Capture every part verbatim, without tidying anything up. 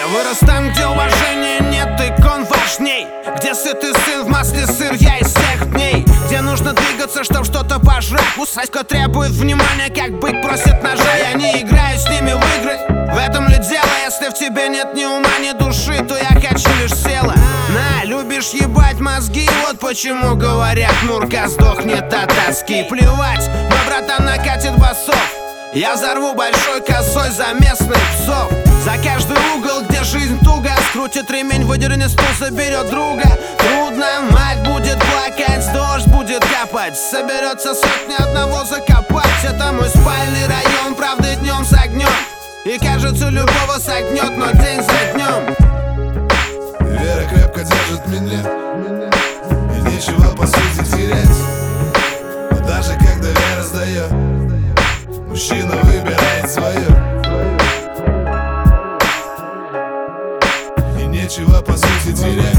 вырос там, где уважения нет, икон важней, где сытый сын в масле сыр, я из всех дней, где нужно двигаться, чтоб что-то пожрать. Усаська требует внимания, как бык просит ножа. Я не играю с ними в игры, в этом ли дело? Если в тебе нет ни ума, ни души, то я хочу лишь села. На, любишь ебать мозги, вот почему говорят, Мурка сдохнет от тоски. Плевать, мой братан накатит басов, я взорву большой косой за местных псов. За каждый угол, где жизнь туго, скрутит ремень, выдернет стул, соберет друга. Трудно, мать будет плакать, дождь будет капать, соберется сотня одного закопать. Это мой спальный район, правда днем с огнем, и кажется любого согнет, но день за днем. Вера крепко держит меня, и нечего по сути терять. Но даже когда вера сдает, мужчина выбирает свое. И нечего по сути терять.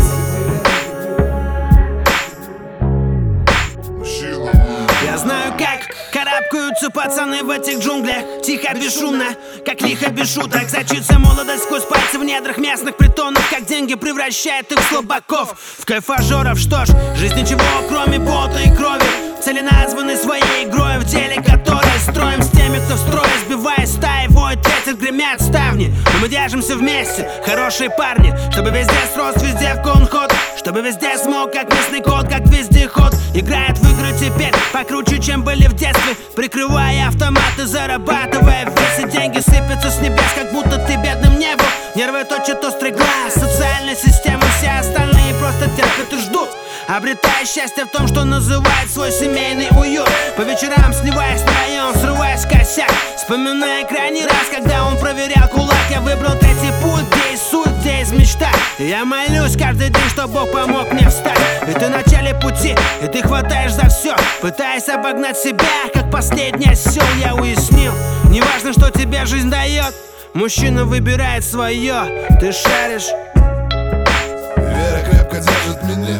Я знаю, как карабкаются пацаны в этих джунглях, тихо, бесшумно, как лихо, без шуток. Зачится молодость сквозь пальцы в недрах местных притонов, как деньги превращает их в слабаков, в кайфажеров. Что ж, жизнь ничего, кроме пота и крови, цели названы своей игрой, в деле которой строим с теми, кто в строе, сбивая стаи, воет ветер, гремят ставни. Но мы держимся вместе, хорошие парни, чтобы везде срос, везде в конход, чтобы везде смог, как местный кот, как вездеход. Играет в игры теперь покруче, чем были в детстве, прикрывая автоматы, зарабатывая вес, и деньги сыпятся с небес, как будто ты бедным не был. Нервы точат острый глаз, социальная система, все остальные просто терпят и ждут, обретая счастье в том, что называет свой семейный уют. По вечерам сливаясь на район, срываясь косяк, вспоминая крайний раз, когда он проверял кулак. Я выбрал третий путь, где есть суть, где есть мечта. И я молюсь каждый день, что Бог помог мне встать. И ты в начале пути, и ты хватаешь за все, пытаясь обогнать себя, как последний осел. Я уяснил, неважно, что тебе жизнь дает, мужчина выбирает свое, ты шаришь. Вера крепко держит меня,